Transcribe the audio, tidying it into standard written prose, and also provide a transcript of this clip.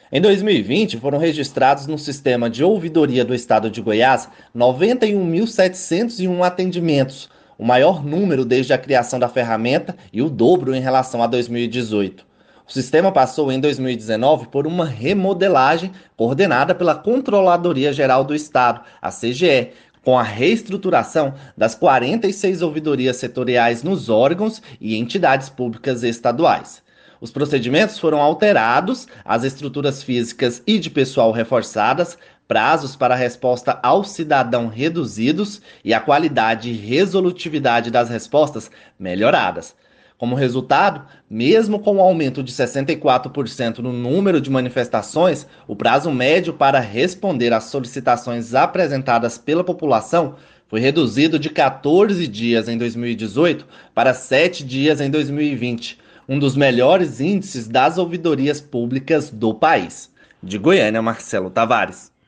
Em 2020, foram registrados no sistema de ouvidoria do estado de Goiás 91.701 atendimentos, o maior número desde a criação da ferramenta e o dobro em relação a 2018. O sistema passou em 2019 por uma remodelagem coordenada pela Controladoria Geral do Estado, a CGE, com a reestruturação das 46 ouvidorias setoriais nos órgãos e entidades públicas estaduais. Os procedimentos foram alterados, as estruturas físicas e de pessoal reforçadas, prazos para resposta ao cidadão reduzidos e a qualidade e resolutividade das respostas melhoradas. Como resultado, mesmo com o aumento de 64% no número de manifestações, o prazo médio para responder às solicitações apresentadas pela população foi reduzido de 14 dias em 2018 para 7 dias em 2020, um dos melhores índices das ouvidorias públicas do país. De Goiânia, Marcelo Tavares.